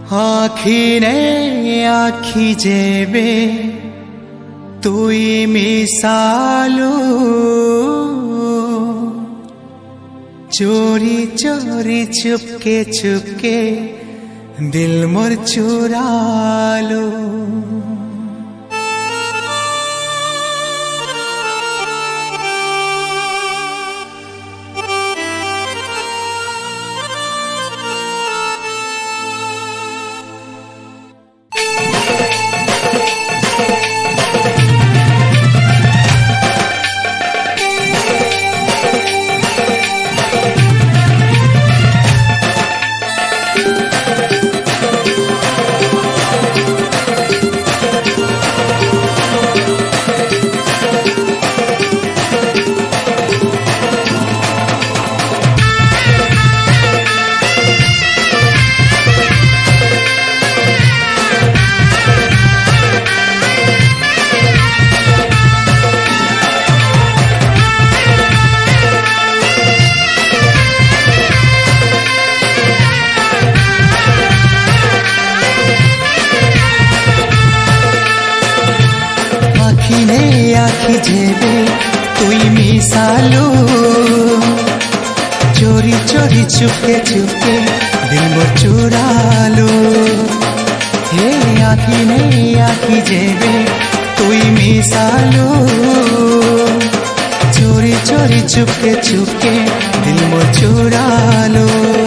আখিনে আখি যেবে তুই মিশালু चोरी चोरी चुपके चुपके दिल मोर चुरा लो आखी जेबे तुई मिसालू चोरी चोरी चुपके चुपके दिल मोर चुरालू हे आखी ने आखी जेबे तुई मिसालू चोरी चोरी चुपके चुपके दिल मोर चुरालू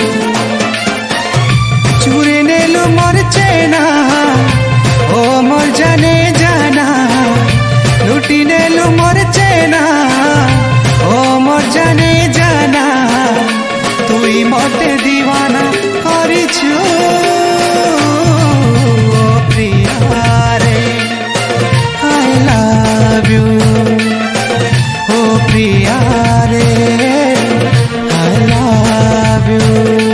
चुरे नेलू मोर चेना ओ मोर जाने जाना लुटी नेलु मोर चेना ओ मोर जाने जाना तुई मोटे दीवाना करिछु ओ प्रिया रे आई लव यू ओ प्रिया रे आई लव यू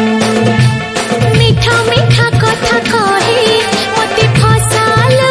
मीठा मीठा कथा कही मते फसालो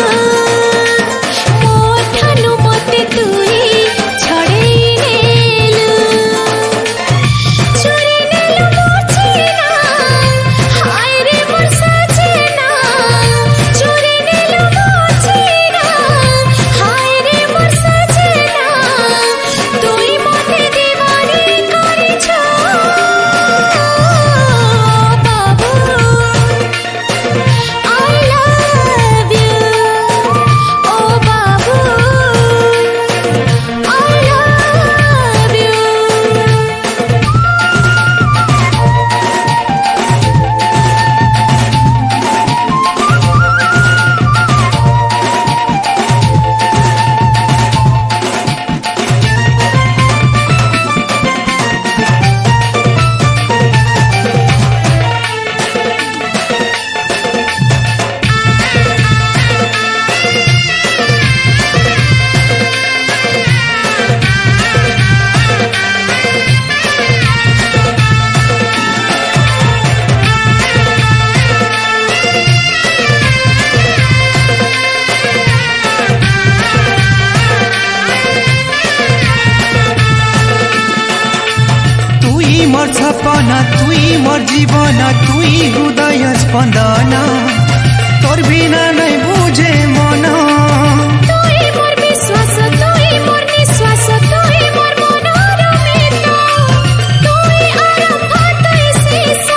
मोर सपना तुई मोर जीवन तुई हृदय स्पंदन तोर बिना नहीं बुझे मन तुई मोर विश्वास तुई मोर निश्वास तुई मोर मनोर मित तुई आरंभ तुई शेष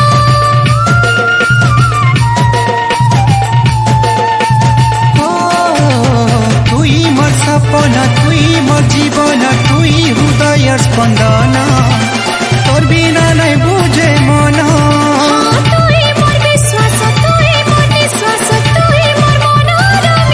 तुई मोर सपना तुई मोर जीवन तुई हृदय स्पंदन तोर बिना नहीं बुझे मन तुई मोर विश्वास तुई मोर निश्वास तुई मोर मनोर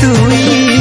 তুই